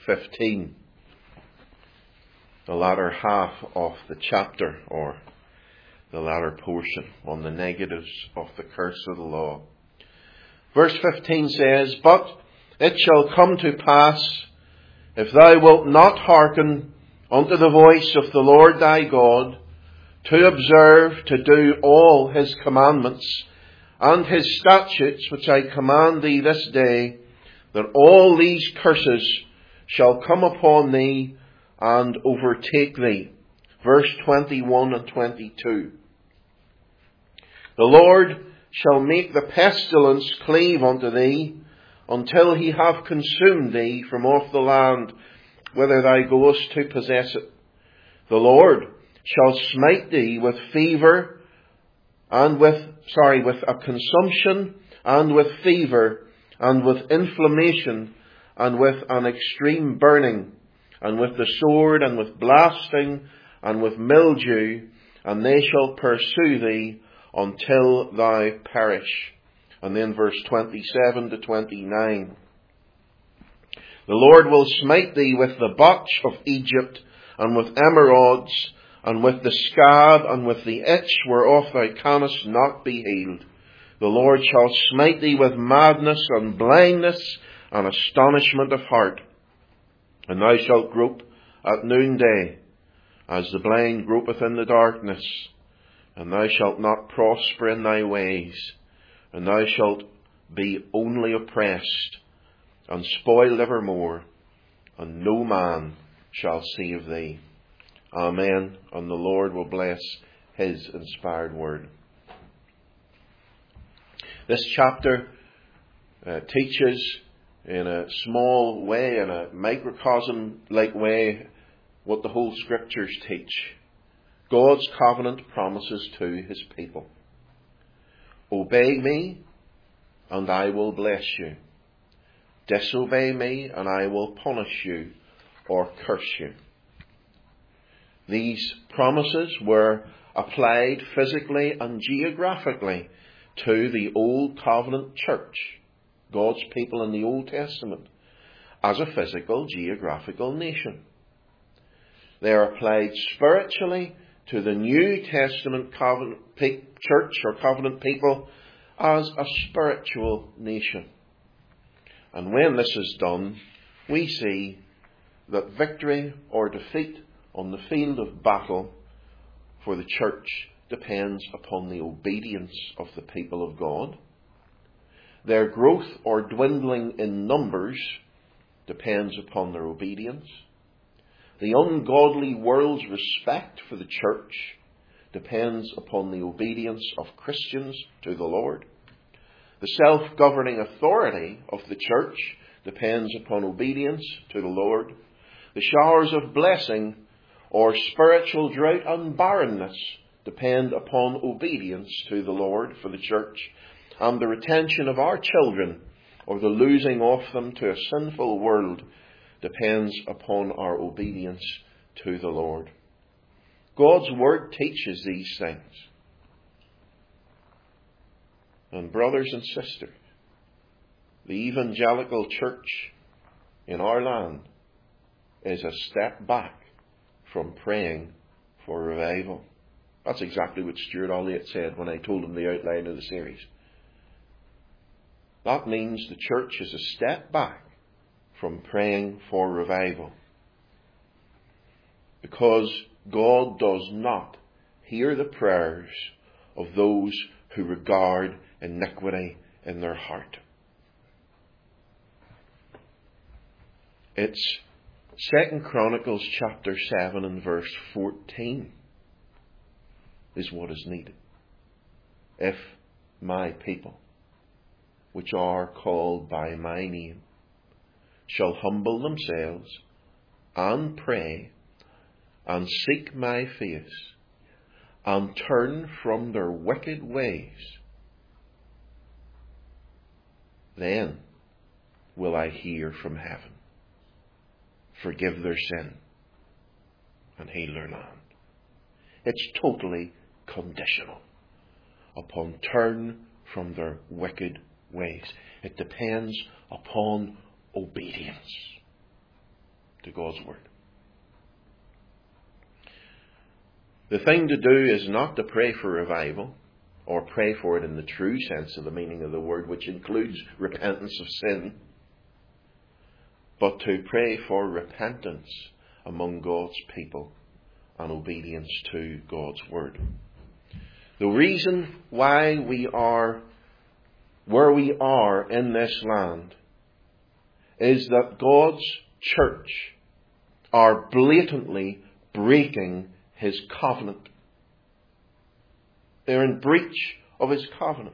15, the latter half of the chapter, or the latter portion, on the negatives of the curse of the law. Verse 15 says, "But it shall come to pass, if thou wilt not hearken unto the voice of the Lord thy God, to observe to do all his commandments and his statutes which I command thee this day, that all these curses shall come upon thee and overtake thee." Verse 21 and 22. "The Lord shall make the pestilence cleave unto thee, until he have consumed thee from off the land whither thou goest to possess it. The Lord shall smite thee with fever, and with a consumption, and with fever, and with inflammation, and with an extreme burning, and with the sword, and with blasting, and with mildew, and they shall pursue thee until thou perish." And then verse 27 to 29. "The Lord will smite thee with the botch of Egypt, and with emerods, and with the scab, and with the itch whereof thou canst not be healed. The Lord shall smite thee with madness, and blindness, and astonishment of heart. And thou shalt grope at noonday, as the blind gropeth in the darkness. And thou shalt not prosper in thy ways, and thou shalt be only oppressed, and spoiled evermore, and no man shall save thee." Amen. And the Lord will bless his inspired word. This chapter teaches in a small way, in a microcosm-like way, what the whole Scriptures teach. God's covenant promises to his people. "Obey me, and I will bless you. Disobey me, and I will punish you or curse you." These promises were applied physically and geographically to the Old Covenant church, God's people in the Old Testament, as a physical, geographical nation. They are applied spiritually to the New Testament covenant church or covenant people as a spiritual nation. And when this is done, we see that victory or defeat on the field of battle for the church depends upon the obedience of the people of God. Their growth or dwindling in numbers depends upon their obedience. The ungodly world's respect for the church depends upon the obedience of Christians to the Lord. The self-governing authority of the church depends upon obedience to the Lord. The showers of blessing or spiritual drought and barrenness depend upon obedience to the Lord for the church. And the retention of our children, or the losing of them to a sinful world, depends upon our obedience to the Lord. God's Word teaches these things. And brothers and sisters, the evangelical church in our land is a step back from praying for revival. That's exactly what Stuart Olliott said when I told him the outline of the series. That means the church is a step back from praying for revival, because God does not hear the prayers of those who regard iniquity in their heart. It's 2 Chronicles chapter 7 and verse 14 is what is needed. "If my people, which are called by my name, shall humble themselves and pray and seek my face and turn from their wicked ways, then will I hear from heaven, forgive their sin, and heal their land." It's totally conditional upon turn from their wicked ways. It depends upon obedience. to God's Word. The thing to do is not to pray for revival, or pray for it in the true sense of the meaning of the word, which includes repentance of sin, but to pray for repentance among God's people and obedience to God's Word. The reason why we are where we are in this land is that God's church are blatantly breaking His covenant. They're in breach of His covenant,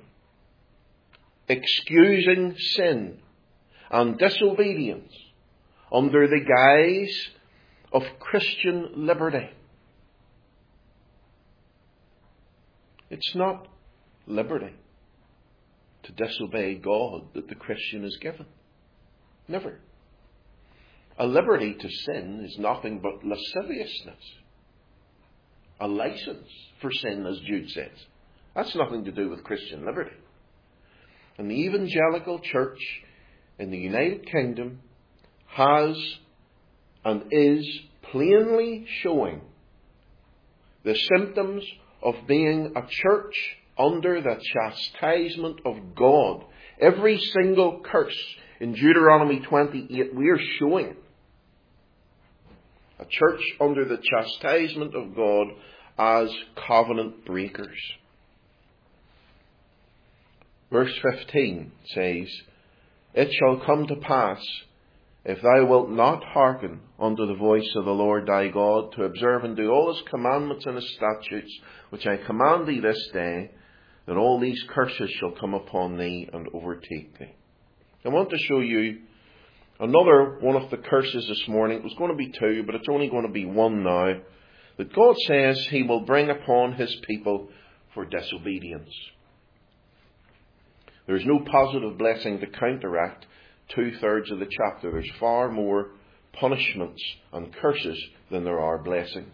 excusing sin and disobedience under the guise of Christian liberty. It's not liberty to disobey God that the Christian is given. Never. A liberty to sin is nothing but lasciviousness. A license for sin, as Jude says. That's nothing to do with Christian liberty. And the evangelical church in the United Kingdom has and is plainly showing the symptoms of being a church under the chastisement of God. Every single curse in Deuteronomy 28 we are showing. A church under the chastisement of God as covenant breakers. Verse 15 says, "It shall come to pass, if thou wilt not hearken unto the voice of the Lord thy God, to observe and do all His commandments and His statutes, which I command thee this day, that all these curses shall come upon thee and overtake thee." I want to show you another one of the curses this morning. It was going to be two, but it's only going to be one now. That God says He will bring upon His people for disobedience. There's no positive blessing to counteract 2/3 of the chapter. There's far more punishments and curses than there are blessings.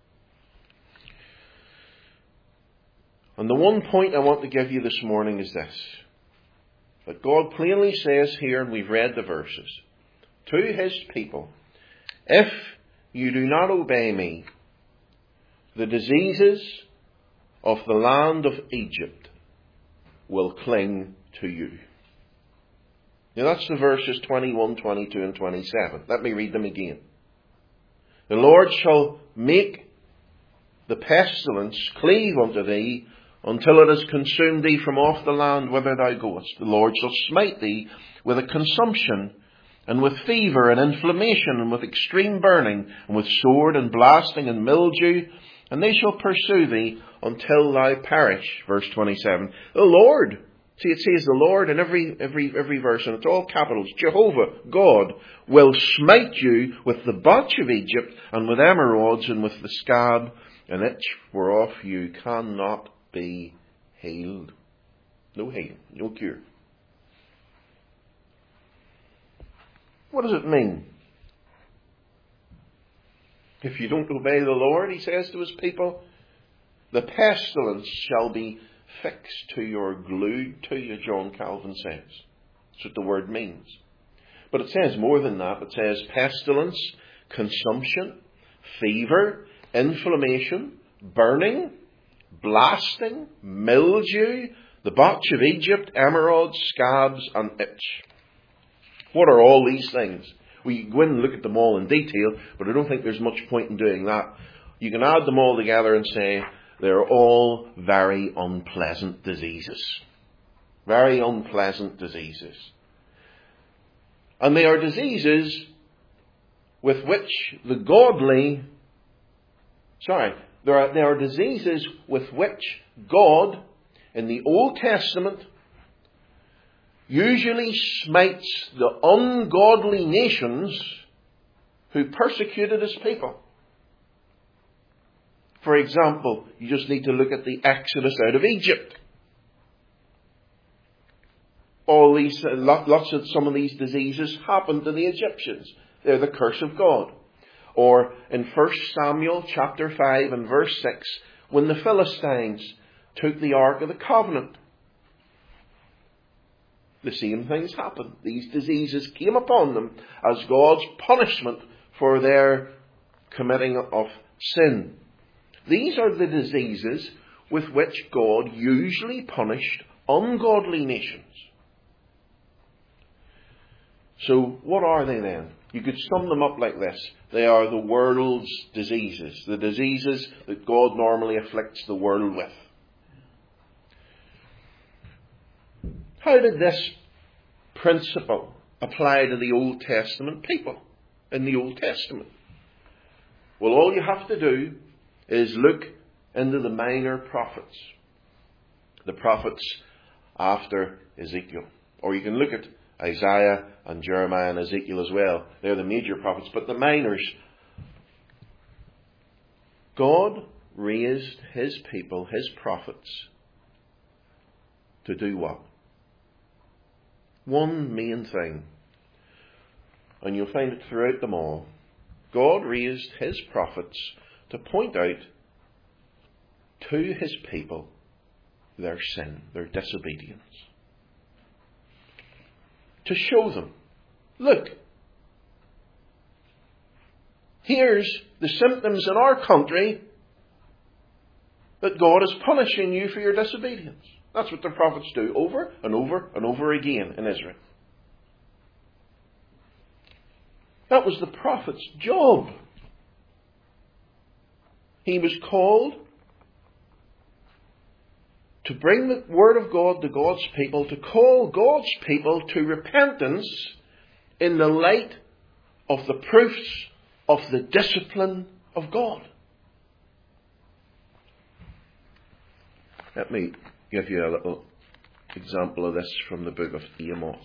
And the one point I want to give you this morning is this. That God plainly says here, and we've read the verses, to His people, if you do not obey me, the diseases of the land of Egypt will cling to you. Now that's the verses 21, 22 and 27. Let me read them again. The Lord shall make the pestilence cleave unto thee, until it has consumed thee from off the land whither thou goest. The Lord shall smite thee with a consumption, and with fever and inflammation, and with extreme burning, and with sword and blasting and mildew, and they shall pursue thee until thou perish. Verse 27. The Lord, see, it says the Lord in every verse, and it's all capitals. Jehovah, God, will smite you with the botch of Egypt, and with emerods, and with the scab, an itch whereof you cannot be healed. No healing, no cure. What does it mean? If you don't obey the Lord, He says to His people, the pestilence shall be fixed to you or glued to you, John Calvin says. That's what the word means. But it says more than that. It says pestilence, consumption, fever, inflammation, burning, blasting, mildew, the botch of Egypt, emerods, scabs, and itch. What are all these things? We go in and look at them all in detail, but I don't think there's much point in doing that. You can add them all together and say they're all very unpleasant diseases. Very unpleasant diseases. And they are diseases with which the godly... They are diseases with which God, in the Old Testament, usually smites the ungodly nations who persecuted His people. For example, you just need to look at the Exodus out of Egypt. All these, some of these diseases happened to the Egyptians. They're the curse of God. Or in 1 Samuel chapter 5 and verse 6, when the Philistines took the Ark of the Covenant, the same things happened. These diseases came upon them as God's punishment for their committing of sin. These are the diseases with which God usually punished ungodly nations. So what are they then? You could sum them up like this. They are the world's diseases, the diseases that God normally afflicts the world with. How did this principle apply to the Old Testament people in the Old Testament? Well, all you have to do is look into the minor prophets. The prophets after Ezekiel. Or you can look at Isaiah and Jeremiah and Ezekiel as well. They're the major prophets. But the minors, God raised his people, his prophets, to do what? One main thing. And you'll find it throughout them all. God raised his prophets to point out to his people their sin, their disobedience. To show them, look, here's the symptoms in our country that God is punishing you for your disobedience. That's what the prophets do over and over and over again in Israel. That was the prophet's job. He was called to bring the word of God to God's people, to call God's people to repentance in the light of the proofs of the discipline of God. Let me give you a little example of this from the book of Amos.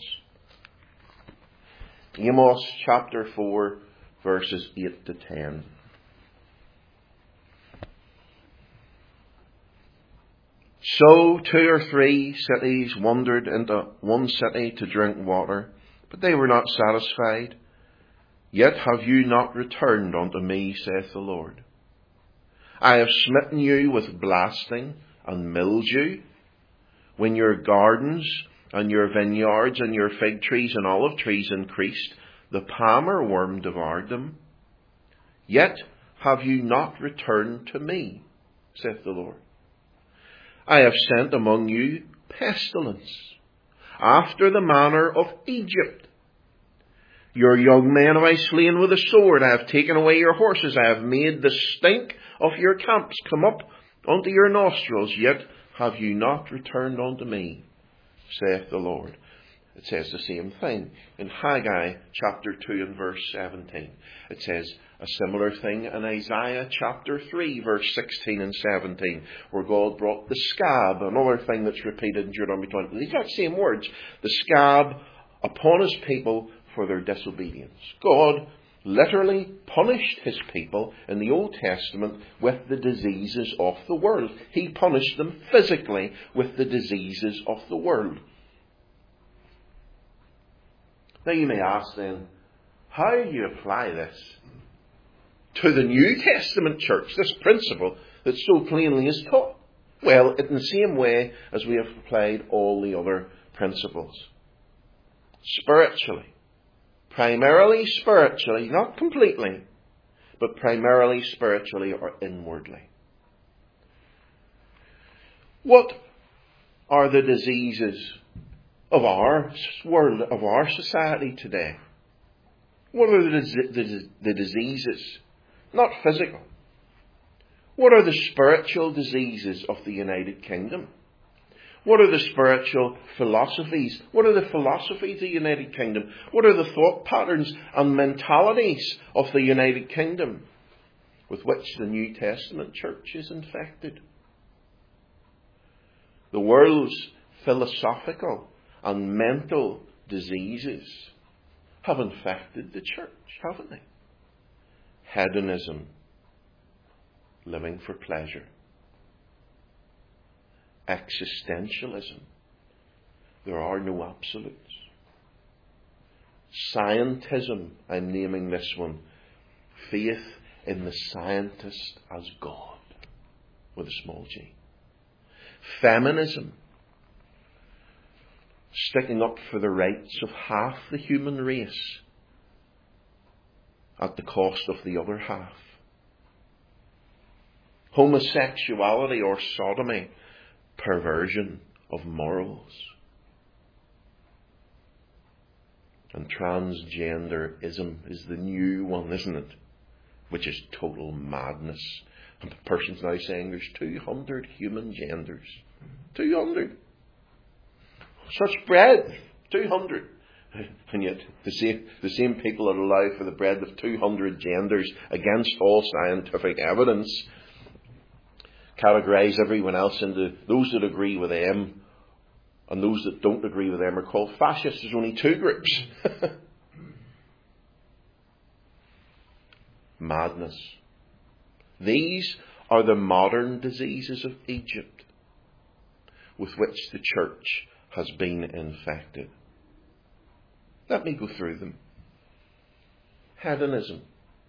Amos chapter 4, verses 8 to 10. So 2 or 3 cities wandered into one city to drink water, but they were not satisfied. Yet have you not returned unto me, saith the Lord. I have smitten you with blasting and mildew, when your gardens and your vineyards and your fig trees and olive trees increased, the palmer worm devoured them. Yet have you not returned to me, saith the Lord. I have sent among you pestilence, after the manner of Egypt. Your young men have I slain with a sword. I have taken away your horses. I have made the stink of your camps come up unto your nostrils. Yet have you not returned unto me, saith the Lord. It says the same thing in Haggai chapter 2 and verse 17. It says a similar thing in Isaiah chapter 3 verse 16 and 17, where God brought the scab, another thing that's repeated in Deuteronomy 20. The exact same words, the scab upon his people for their disobedience. God literally punished his people in the Old Testament with the diseases of the world. He punished them physically with the diseases of the world. Now you may ask then, how do you apply this to the New Testament church, this principle that so plainly is taught? Well, in the same way as we have applied all the other principles. Spiritually. Primarily spiritually, not completely, but primarily spiritually or inwardly. What are the diseases of our world, of our society today? What are the diseases? Not physical. What are the spiritual diseases of the United Kingdom? What are the spiritual philosophies? What are the philosophies of the United Kingdom? What are the thought patterns and mentalities of the United Kingdom with which the New Testament church is infected? The world's philosophical and mental diseases have infected the church, haven't they? Hedonism, living for pleasure. Existentialism, there are no absolutes. Scientism, I'm naming this one, faith in the scientist as God, with a small g. Feminism, sticking up for the rights of half the human race at the cost of the other half. Homosexuality or sodomy, perversion of morals. And transgenderism is the new one, isn't it? Which is total madness. And the person's now saying there's 200 human genders. 200. Such bread. 200. And yet the same people that allow for the bread of 200 genders against all scientific evidence categorise everyone else into those that agree with them, and those that don't agree with them are called fascists. There's only two groups. Madness. These are the modern diseases of Egypt with which the church has been infected. Let me go through them. Hedonism.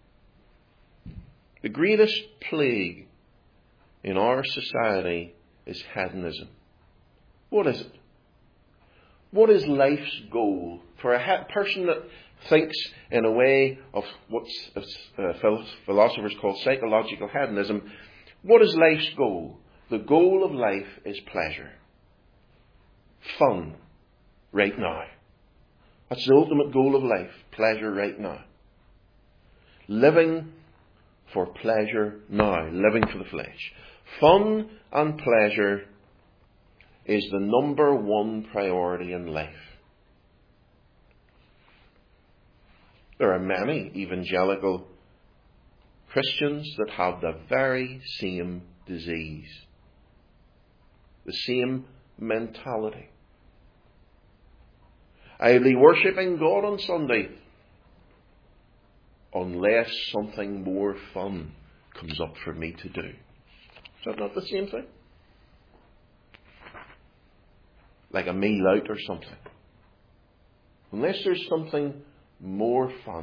The greatest plague in our society is hedonism. What is it? What is life's goal for a person that thinks in a way of what philosophers call psychological hedonism? What is life's goal? The goal of life is pleasure. Fun. Right now. That's the ultimate goal of life. Pleasure right now. Living for pleasure now. Living for the flesh. Fun and pleasure is the number one priority in life. There are many evangelical Christians that have the very same disease. The same mentality. I'll be worshipping God on Sunday unless something more fun comes up for me to do. Is that not the same thing? Like a meal out or something. Unless there's something more fun.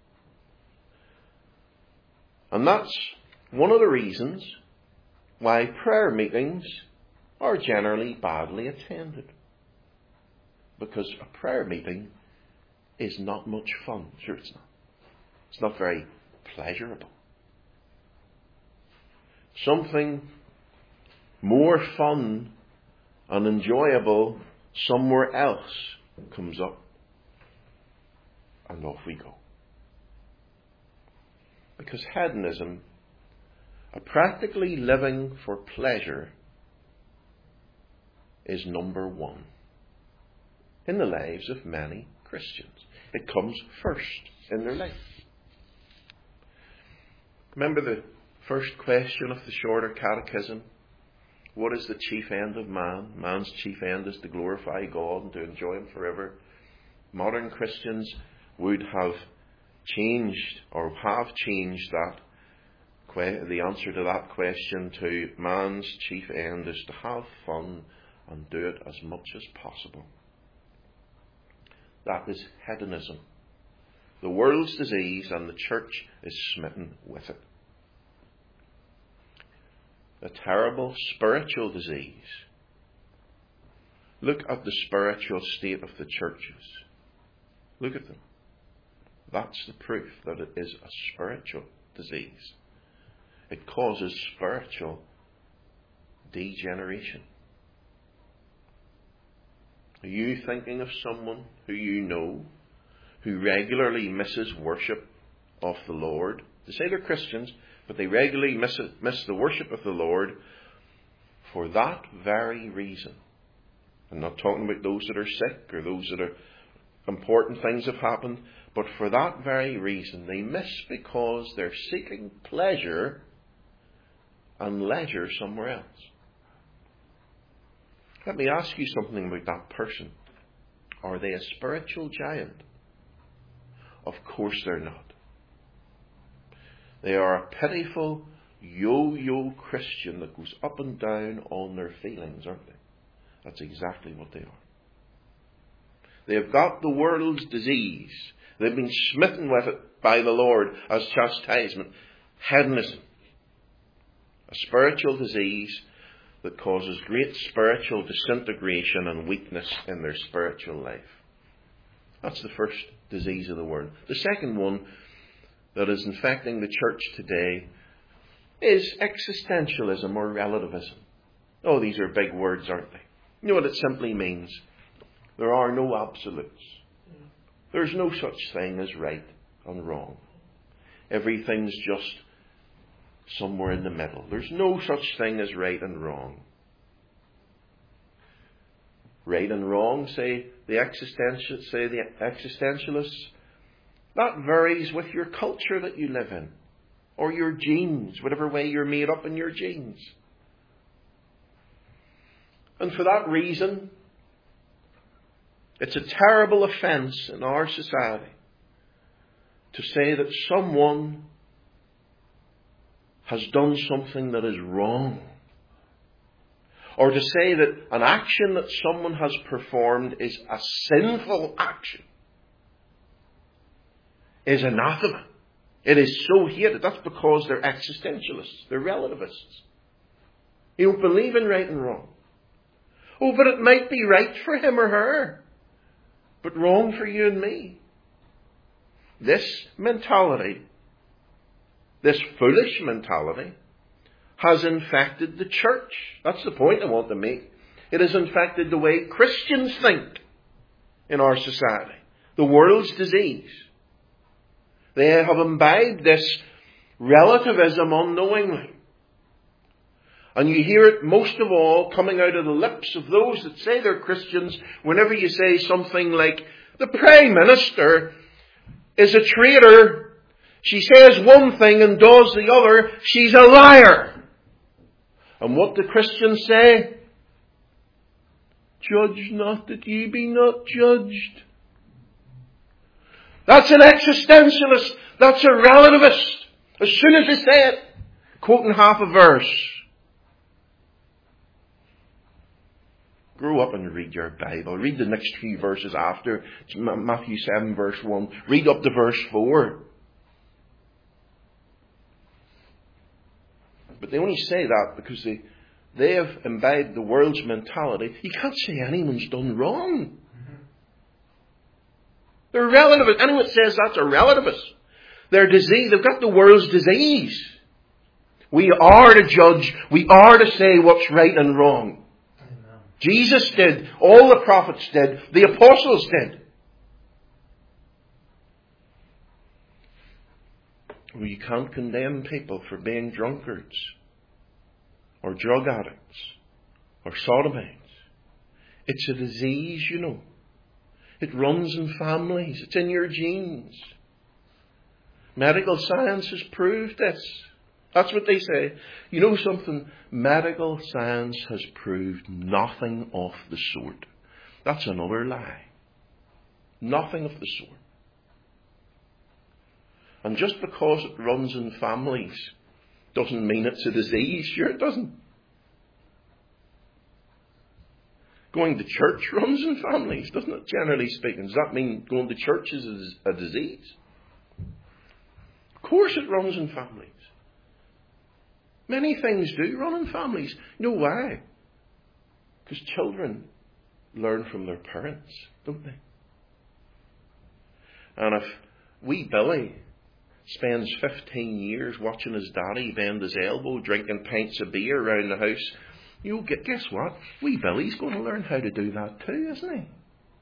And that's one of the reasons why prayer meetings are generally badly attended. Because a prayer meeting is not much fun. Sure it's not. It's not very pleasurable. Something more fun and enjoyable somewhere else comes up. And off we go. Because hedonism, a practically living for pleasure, is number one in the lives of many Christians. It comes first in their life. Remember the first question of the shorter catechism? What is the chief end of man? Man's chief end is to glorify God and to enjoy Him forever. Modern Christians would have changed or have changed that the answer to that question to man's chief end is to have fun and do it as much as possible. That is hedonism. The world's disease, and the church is smitten with it. A terrible spiritual disease. Look at the spiritual state of the churches. Look at them. That's the proof that it is a spiritual disease. It causes spiritual degeneration. Are you thinking of someone who you know who regularly misses worship of the Lord? They say they're Christians, but they regularly miss the worship of the Lord for that very reason. I'm not talking about those that are sick or those that are important things have happened, but for that very reason they miss because they're seeking pleasure and leisure somewhere else. Let me ask you something about that person. Are they a spiritual giant? Of course they're not. They are a pitiful yo-yo Christian that goes up and down on their feelings, aren't they? That's exactly what they are. They have got the world's disease. They've been smitten with it by the Lord as chastisement. Hedonism. A spiritual disease that causes great spiritual disintegration and weakness in their spiritual life. That's the first disease of the world. The second one that is infecting the church today is existentialism or relativism. Oh, these are big words, aren't they? You know what it simply means? There are no absolutes. There's no such thing as right and wrong. Everything's just somewhere in the middle. There's no such thing as right and wrong. Right and wrong, say the existentialists, that varies with your culture that you live in, or your genes, whatever way you're made up in your genes. And for that reason, it's a terrible offence in our society to say that someone has done something that is wrong, or to say that an action that someone has performed is a sinful action, is anathema. It is so hated. That's because they're existentialists. They're relativists. You don't believe in right and wrong. Oh, but it might be right for him or her, but wrong for you and me. This mentality, this foolish mentality, has infected the church. That's the point I want to make. It has infected the way Christians think in our society. The world's disease. They have imbibed this relativism unknowingly. And you hear it most of all coming out of the lips of those that say they're Christians whenever you say something like, the Prime Minister is a traitor. She says one thing and does the other. She's a liar. And what do Christians say? Judge not that ye be not judged. That's an existentialist. That's a relativist. As soon as they say it, quoting half a verse. Grow up and read your Bible. Read the next few verses after. It's Matthew 7 verse 1. Read up to verse 4. But they only say that because they have imbibed the world's mentality. You can't say anyone's done wrong. They're relativist. Anyone that says that's a relativist. They're disease. They've got the world's disease. We are to judge. We are to say what's right and wrong. Amen. Jesus did. All the prophets did. The apostles did. Well, you can't condemn people for being drunkards or drug addicts or sodomites. It's a disease, you know. It runs in families. It's in your genes. Medical science has proved this. That's what they say. You know something? Medical science has proved nothing of the sort. That's another lie. Nothing of the sort. And just because it runs in families doesn't mean it's a disease. Sure it doesn't. Going to church runs in families, doesn't it? Generally speaking. Does that mean going to church is a disease? Of course it runs in families. Many things do run in families. You know why? Because children learn from their parents, don't they? And if wee Billy spends 15 years watching his daddy bend his elbow, drinking pints of beer around the house, guess what? Wee Billy's going to learn how to do that too, isn't he?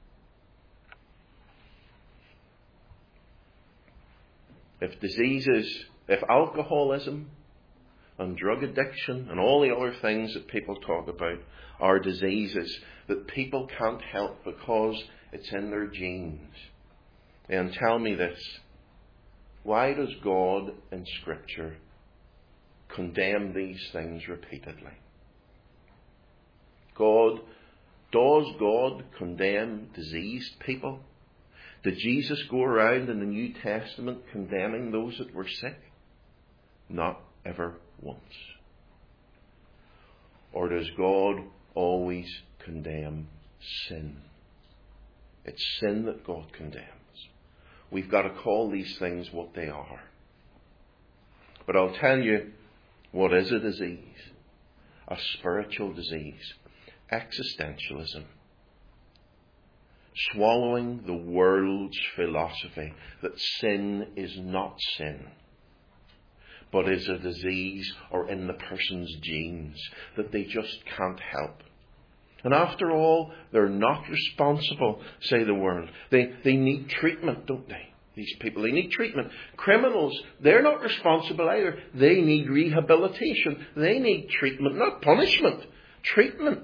If alcoholism and drug addiction and all the other things that people talk about are diseases that people can't help because it's in their genes, then tell me this. Why does God in Scripture condemn these things repeatedly? Does God condemn diseased people? Did Jesus go around in the New Testament condemning those that were sick? Not ever once. Or does God always condemn sin? It's sin that God condemns. We've got to call these things what they are. But I'll tell you what is a disease. A spiritual disease. Existentialism. swallowing the world's philosophy that sin is not sin, but is a disease or in the person's genes that they just can't help. And after all, they're not responsible, say the world. They need treatment, don't they? These people, they need treatment. Criminals, they're not responsible either. They need rehabilitation. They need treatment, not punishment. Treatment.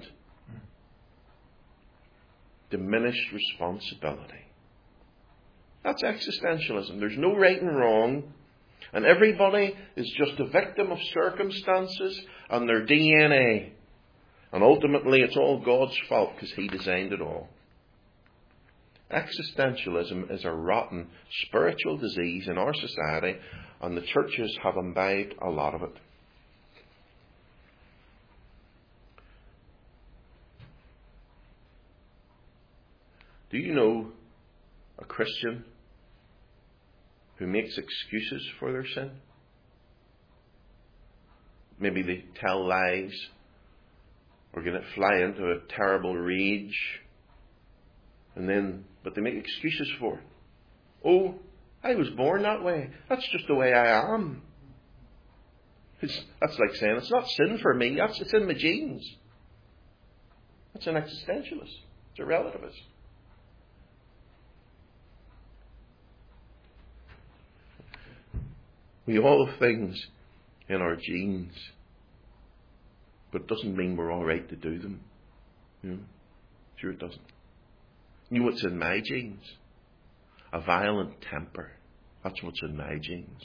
Diminished responsibility. That's existentialism. There's no right and wrong. And everybody is just a victim of circumstances and their DNA. And ultimately it's all God's fault because He designed it all. Existentialism is a rotten spiritual disease in our society, and the churches have imbibed a lot of it. Do you know a Christian who makes excuses for their sin? Maybe they tell lies or going to fly into a terrible rage, but they make excuses for it. Oh, I was born that way. That's just the way I am. That's like saying it's not sin for me. It's in my genes. That's an existentialist. It's a relativist. We all have things in our genes, but it doesn't mean we're all right to do them. Sure it doesn't. You know what's in my genes? A violent temper. That's what's in my genes.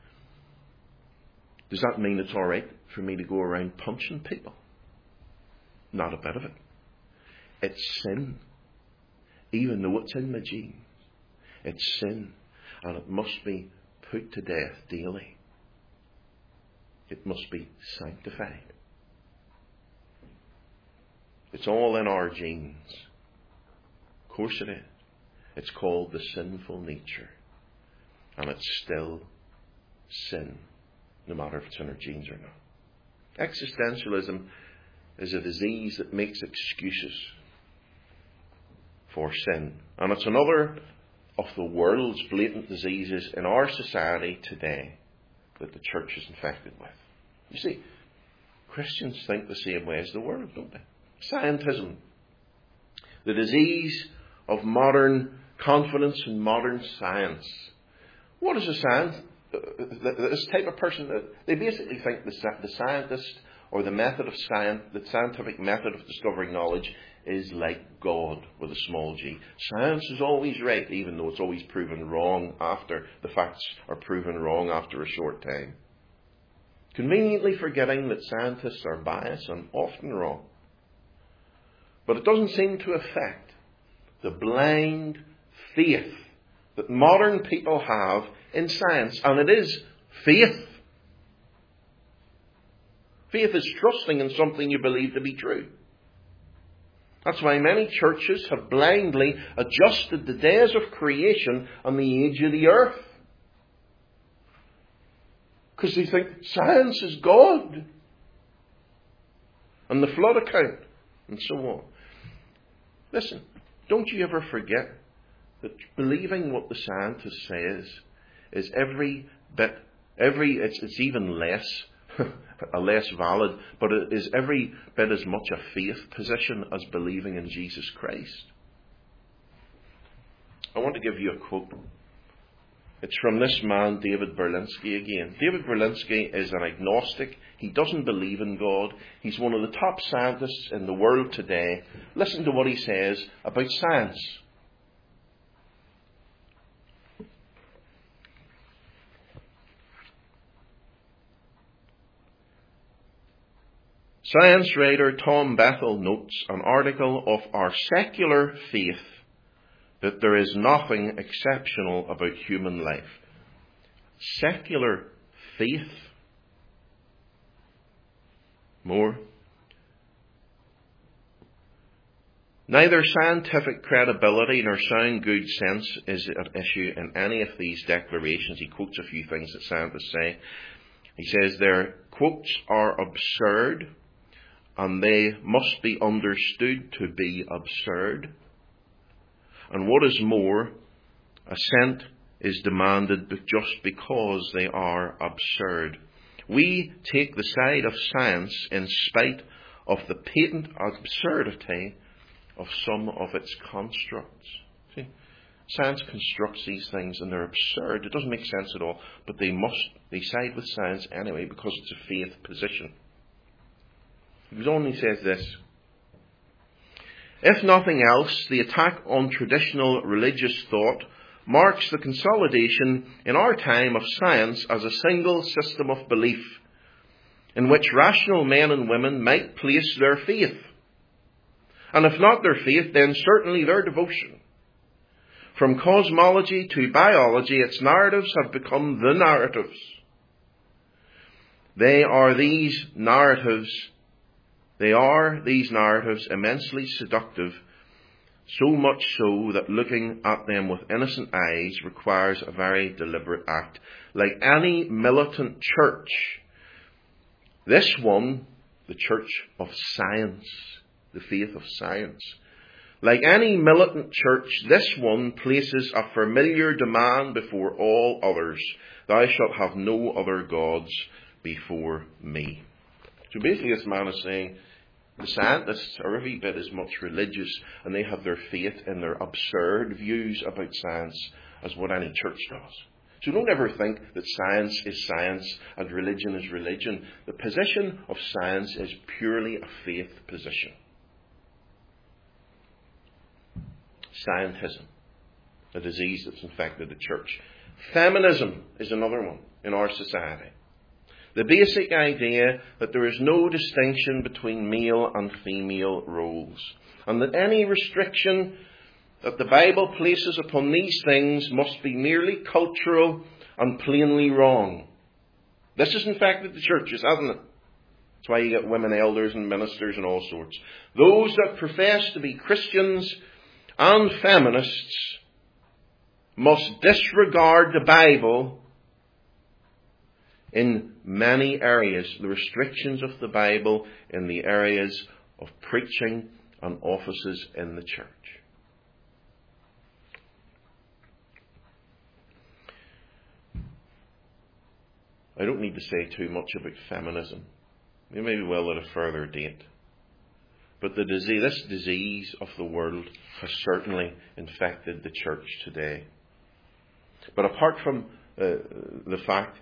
Does that mean it's all right for me to go around punching people? Not a bit of it. It's sin. Even though it's in my genes. It's sin. And it must be put to death daily. It must be sanctified. It's all in our genes. Of course it is. It's called the sinful nature. And it's still sin, no matter if it's in our genes or not. Existentialism is a disease that makes excuses for sin. And it's another of the world's blatant diseases in our society today that the church is infected with. You see, Christians think the same way as the world, don't they? Scientism. The disease of modern confidence in modern science. What is a science? This type of person, they basically think the scientist or the method of science, the scientific method of discovering knowledge is like God with a small g. Science is always right, even though it's always proven wrong after the facts are proven wrong after a short time. Conveniently forgetting that scientists are biased and often wrong. But it doesn't seem to affect the blind faith that modern people have in science. And it is faith. Faith is trusting in something you believe to be true. That's why many churches have blindly adjusted the days of creation and the age of the earth. Because they think science is God. And the flood account. And so on. Listen, don't you ever forget that believing what the scientist says is it's even less, less valid, but it is every bit as much a faith position as believing in Jesus Christ. I want to give you a quote. It's from this man, David Berlinski, again. David Berlinski is an agnostic. He doesn't believe in God. He's one of the top scientists in the world today. Listen to what he says about science. Science writer Tom Bethel notes an article of our secular faith that there is nothing exceptional about human life. Secular faith. More. Neither scientific credibility nor sound good sense is at issue in any of these declarations. He quotes a few things that scientists say. He says their quotes are absurd and they must be understood to be absurd. And what is more, assent is demanded just because they are absurd. We take the side of science in spite of the patent absurdity of some of its constructs. See, science constructs these things and they're absurd. It doesn't make sense at all, but they side with science anyway because it's a faith position. He only says this: if nothing else, the attack on traditional religious thought marks the consolidation in our time of science as a single system of belief in which rational men and women might place their faith. And if not their faith, then certainly their devotion. From cosmology to biology, its narratives have become the narratives. They are these narratives immensely seductive, so much so that looking at them with innocent eyes requires a very deliberate act. Like any militant church, this one, the church of science, the faith of science, like any militant church, this one places a familiar demand before all others: thou shalt have no other gods before me. So basically this man is saying, the scientists are every bit as much religious, and they have their faith in their absurd views about science as what any church does. So don't ever think that science is science and religion is religion. The position of science is purely a faith position. Scientism, a disease that's infected the church. Feminism is another one in our society. The basic idea that there is no distinction between male and female roles, and that any restriction that the Bible places upon these things must be merely cultural and plainly wrong. This has infected the churches, hasn't it? That's why you get women elders and ministers and all sorts. Those that profess to be Christians and feminists must disregard the Bible in many areas, the restrictions of the Bible in the areas of preaching and offices in the church. I don't need to say too much about feminism. We maybe will at a further date. But this disease of the world has certainly infected the church today. But apart from the fact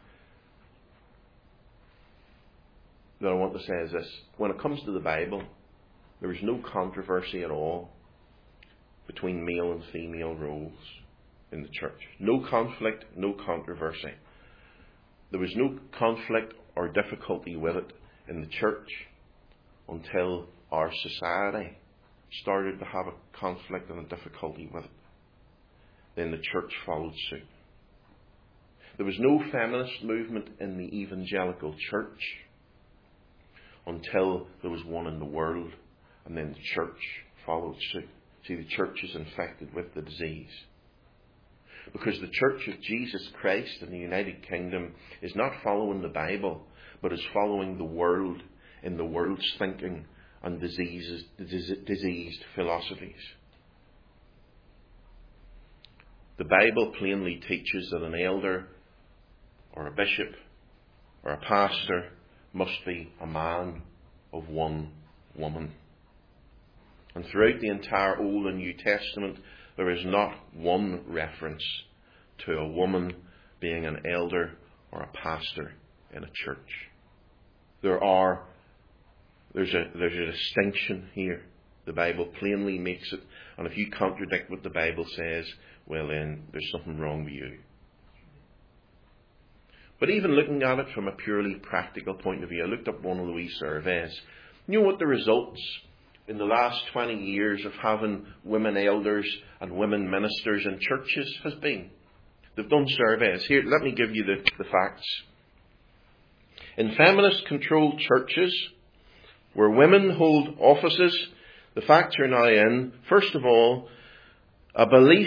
that I want to say is this: when it comes to the Bible, there is no controversy at all between male and female roles in the church. No conflict, no controversy. There was no conflict or difficulty with it in the church until our society started to have a conflict and a difficulty with it. Then the church followed suit. There was no feminist movement in the evangelical church until there was one in the world, and then the church followed suit. See, the church is infected with the disease. Because the church of Jesus Christ in the United Kingdom is not following the Bible, but is following the world in the world's thinking and diseased philosophies. The Bible plainly teaches that an elder or a bishop or a pastor must be a man of one woman. And throughout the entire Old and New Testament, there is not one reference to a woman being an elder or a pastor in a church. There's a distinction here. The Bible plainly makes it. And if you contradict what the Bible says, well then, there's something wrong with you. But even looking at it from a purely practical point of view, I looked up one of the wee surveys. You know what the results in the last 20 years of having women elders and women ministers in churches has been? They've done surveys. Here, let me give you the facts. In feminist-controlled churches, where women hold offices, the facts are now in, first of all, a belief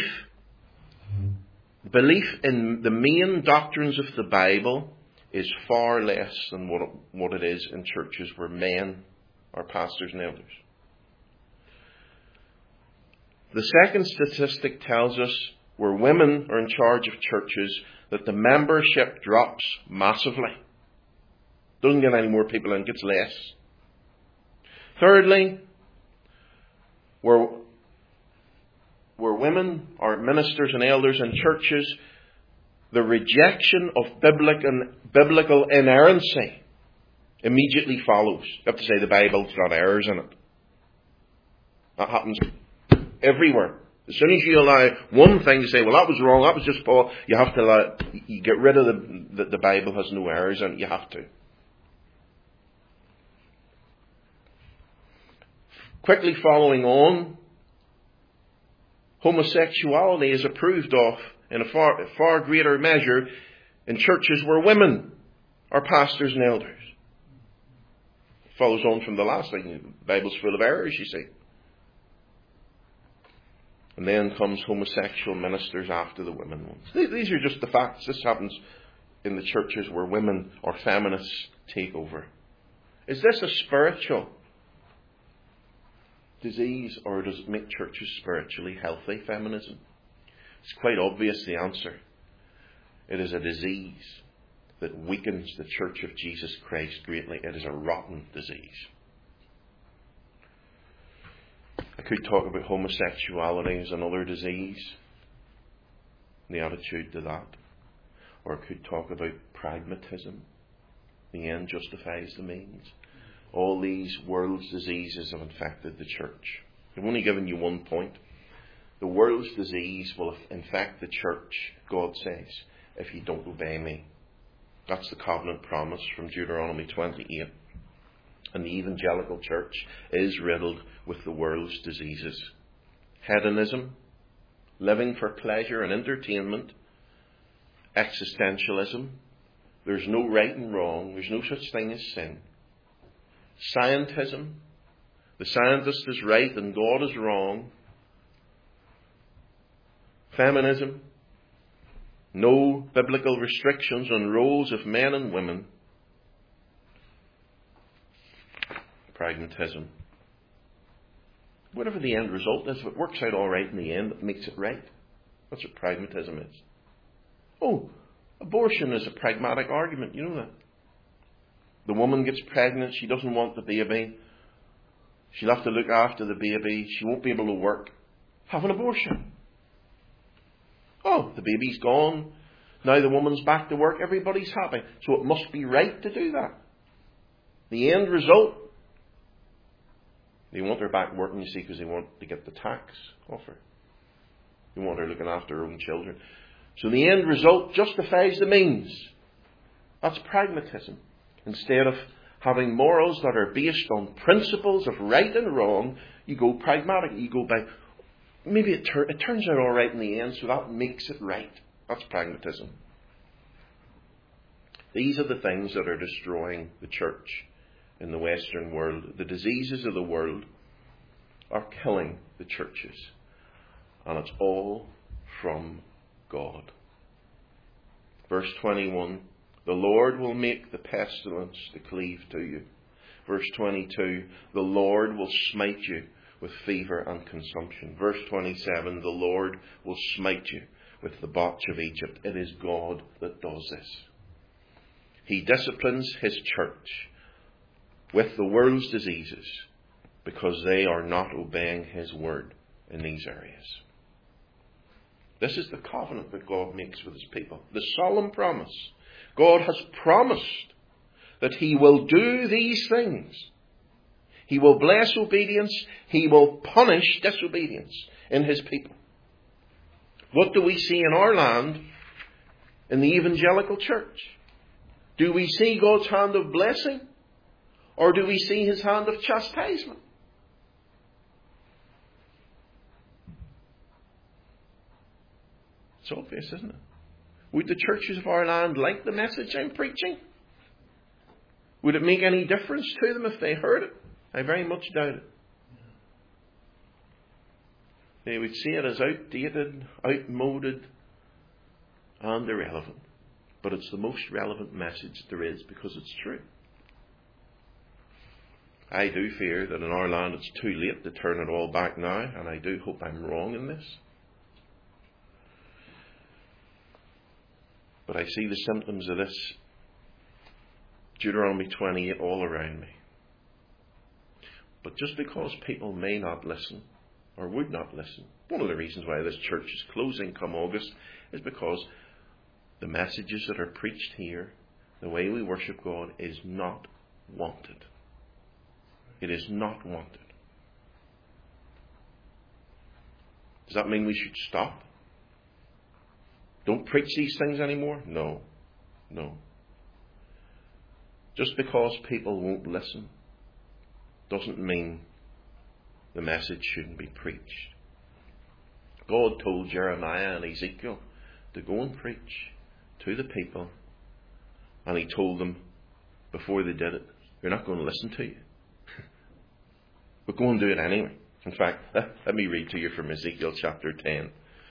in the main doctrines of the Bible is far less than what it is in churches where men are pastors and elders. The second statistic tells us where women are in charge of churches that the membership drops massively. Doesn't get any more people in, gets less. Thirdly, where women are ministers and elders in churches, the rejection of biblical inerrancy immediately follows. You have to say the Bible's got errors in it. That happens everywhere. As soon as you allow one thing to say, well, that was wrong, that was just Paul, you have to you get rid of the Bible has no errors in it. You have to. Quickly following on, homosexuality is approved of in a far greater measure in churches where women are pastors and elders. Follows on from the last thing. The Bible's full of errors, you see. And then comes homosexual ministers after the women ones. These are just the facts. This happens in the churches where women or feminists take over. Is this a spiritual disease, or does it make churches spiritually healthy, feminism? It's quite obvious the answer. It is a disease that weakens the Church of Jesus Christ greatly. It is a rotten disease. I could talk about homosexuality as another disease, the attitude to that. Or I could talk about pragmatism. The end justifies the means. All these world's diseases have infected the church. I've only given you one point. The world's disease will infect the church, God says, if you don't obey me. That's the covenant promise from Deuteronomy 28. And the evangelical church is riddled with the world's diseases. Hedonism, living for pleasure and entertainment, existentialism, there's no right and wrong, there's no such thing as sin. Scientism, the scientist is right and God is wrong. Feminism, no biblical restrictions on roles of men and women. Pragmatism. Whatever the end result is, if it works out all right in the end, it makes it right. That's what pragmatism is. Oh, abortion is a pragmatic argument, you know that. The woman gets pregnant, she doesn't want the baby. She'll have to look after the baby. She won't be able to work. Have an abortion. Oh, the baby's gone. Now the woman's back to work. Everybody's happy. So it must be right to do that. The end result, they want her back working, you see, because they want to get the tax off her. They want her looking after her own children. So the end result justifies the means. That's pragmatism. Instead of having morals that are based on principles of right and wrong, you go pragmatic. You go by, maybe it turns out all right in the end, so that makes it right. That's pragmatism. These are the things that are destroying the church in the Western world. The diseases of the world are killing the churches. And it's all from God. Verse 21, the Lord will make the pestilence to cleave to you. Verse 22, the Lord will smite you with fever and consumption. Verse 27, the Lord will smite you with the botch of Egypt. It is God that does this. He disciplines his church with the world's diseases because they are not obeying his word in these areas. This is the covenant that God makes with his people. The solemn promise. God has promised that he will do these things. He will bless obedience. He will punish disobedience in his people. What do we see in our land in the evangelical church? Do we see God's hand of blessing? Or do we see his hand of chastisement? It's obvious, isn't it? Would the churches of our land like the message I'm preaching? Would it make any difference to them if they heard it? I very much doubt it. They would see it as outdated, outmoded, and irrelevant. But it's the most relevant message there is because it's true. I do fear that in our land it's too late to turn it all back now, and I do hope I'm wrong in this. But I see the symptoms of this Deuteronomy 28 all around me. But just because people may not listen, or would not listen, one of the reasons why this church is closing come August is because the messages that are preached here, the way we worship God, is not wanted. It is not wanted. Does that mean we should stop? Don't preach these things anymore? No. No. Just because people won't listen doesn't mean the message shouldn't be preached. God told Jeremiah and Ezekiel to go and preach to the people, and He told them before they did it, they're not going to listen to you. But go and do it anyway. In fact, let me read to you from Ezekiel chapter 10.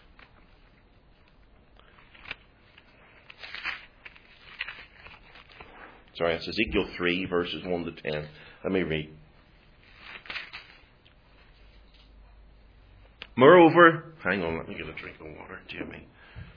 Sorry, it's Ezekiel 3, verses 1 to 10. Let me read. Moreover, hang on, let me get a drink of water, Jimmy.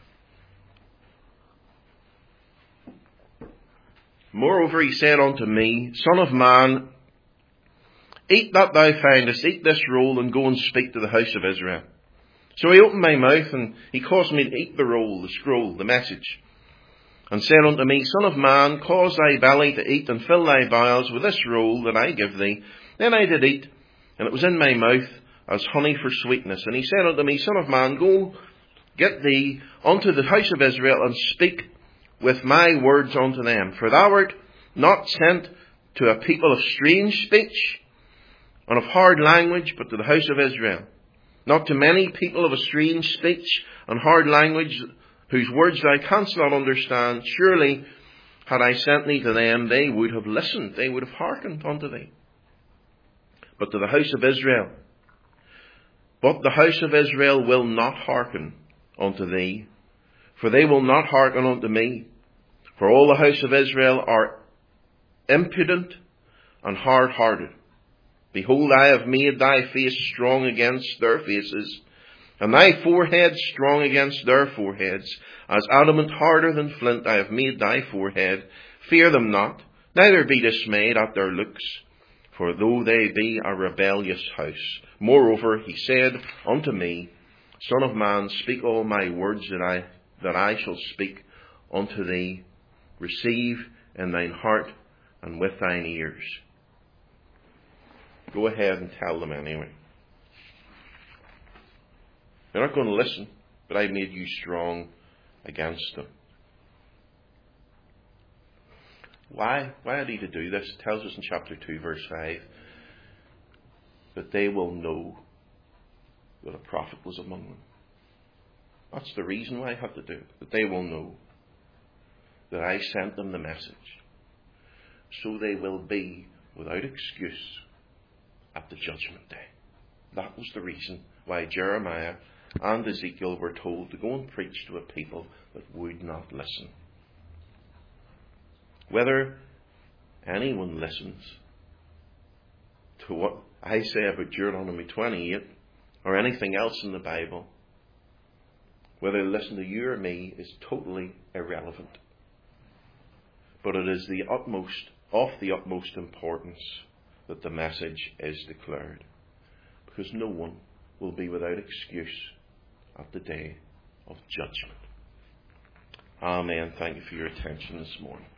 Moreover, he said unto me, Son of man, eat that thou findest, eat this roll, and go and speak to the house of Israel. So he opened my mouth, and he caused me to eat the roll, the scroll, the message, and said unto me, Son of man, cause thy belly to eat, and fill thy bowels with this roll that I give thee. Then I did eat, and it was in my mouth as honey for sweetness. And he said unto me, Son of man, go get thee unto the house of Israel, and speak with my words unto them. For thou art not sent to a people of strange speech, and of hard language, but to the house of Israel. Not to many people of a strange speech and hard language, whose words thou canst not understand. Surely, had I sent thee to them, they would have listened, they would have hearkened unto thee. But to the house of Israel. But the house of Israel will not hearken unto thee, for they will not hearken unto me. For all the house of Israel are impudent and hard-hearted. Behold, I have made thy face strong against their faces, and thy forehead strong against their foreheads. As adamant harder than flint, I have made thy forehead. Fear them not, neither be dismayed at their looks, for though they be a rebellious house. Moreover, he said unto me, Son of man, speak all my words that I shall speak unto thee. Receive in thine heart and with thine ears. Go ahead and tell them anyway. They're not going to listen, but I made you strong against them. Why had he to do this? It tells us in chapter 2, verse 5, that they will know that a prophet was among them. That's the reason why I had to do it. That they will know that I sent them the message. So they will be without excuse at the judgment day. That was the reason why Jeremiah and Ezekiel were told to go and preach to a people that would not listen. Whether anyone listens to what I say about Deuteronomy 28 or anything else in the Bible, whether they listen to you or me, is totally irrelevant. But it is of the utmost importance that the message is declared, because no one will be without excuse at the day of judgment. Amen. Thank you for your attention this morning.